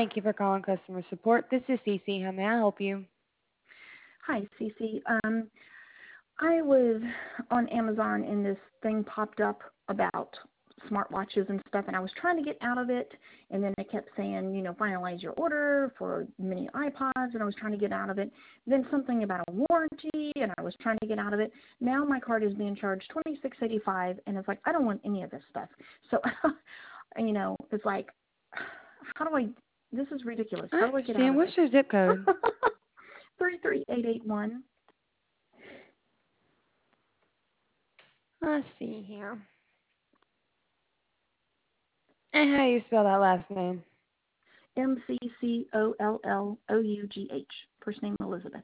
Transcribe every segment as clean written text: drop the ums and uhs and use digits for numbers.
Thank you for calling customer support. This is Cece. How may I help you? Hi, Cece. I was on Amazon and this thing popped up about smartwatches and stuff, and I was trying to get out of it, and then it kept saying, finalize your order for mini iPods, and I was trying to get out of it. Then something about a warranty, and I was trying to get out of it. Now my card is being charged $26.85, and it's like I don't want any of this stuff. So, it's like, how do I? This is ridiculous. I How do I get out understand. of What's this? your zip code? 33881. Let's see here. And how do you spell that last name? MCCOLLOUGH. First name Elizabeth.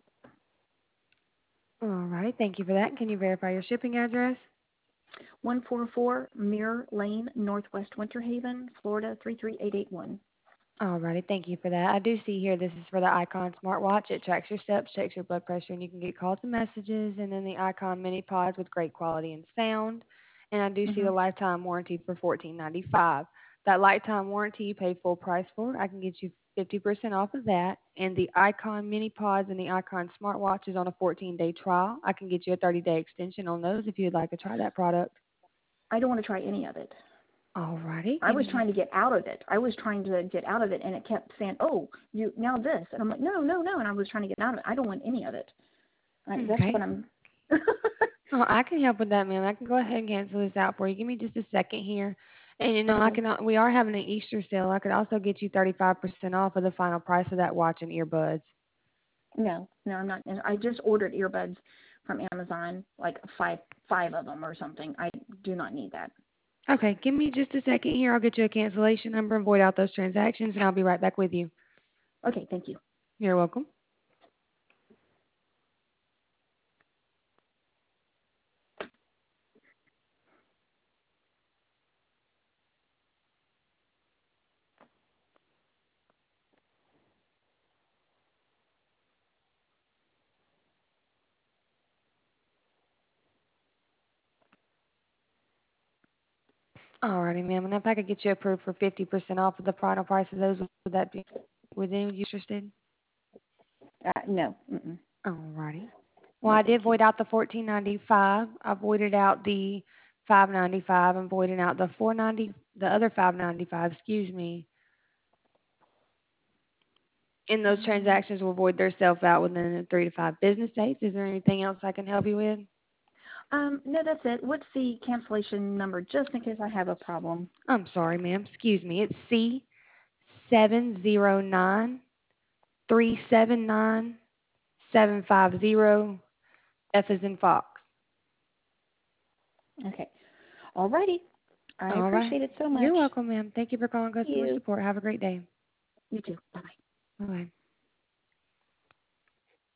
All right. Thank you for that. Can you verify your shipping address? 144 Mirror Lane, Northwest Winter Haven, Florida 33881. All righty. Thank you for that. I do see here this is for the Icon smartwatch. It tracks your steps, checks your blood pressure, and you can get calls and messages. And then the Icon mini pods with great quality and sound. And I do see the Mhm. lifetime warranty for $14.95. That lifetime warranty you pay full price for. I can get you 50% off of that. And the Icon mini pods and the Icon smartwatch is on a 14-day trial. I can get you a 30-day extension on those if you'd like to try that product. I don't want to try any of it. All righty. I Give was me trying just to get out of it. I was trying to get out of it, and it kept saying, "Oh, you now this," and I'm like, "No, no, no," and I was trying to get out of it. I don't want any of it. That's okay. what I'm. Oh, I can help with that, ma'am. I can go ahead and cancel this out for you. Give me just a second here. And I Okay. can. We are having an Easter sale. I could also get you 35% off of the final price of that watch and earbuds. No, no, I'm not. I just ordered earbuds from Amazon, like five of them or something. I do not need that. Okay, give me just a second here. I'll get you a cancellation number and void out those transactions, and I'll be right back with you. Okay, thank you. You're welcome. Alrighty, ma'am. And if I could get you approved for 50% off of the final price of those, would that be within you interested? No. Mm-mm. Alrighty. Well, No, I did thank you. void out the 14.95. I voided out the 5.95 and voided out the 4.90, the other 5.95. Excuse me. And those transactions will void themselves out within 3 to 5 business days. Is there anything else I can help you with? No, that's it. What's the cancellation number, just in case I have a problem? I'm sorry, ma'am. Excuse me. It's C70937975. F as in Fox. Okay. All righty. I All right. appreciate it so much. You're welcome, ma'am. Thank you for calling Thank customer you. support. Have a great day. You too. Bye-bye. Bye.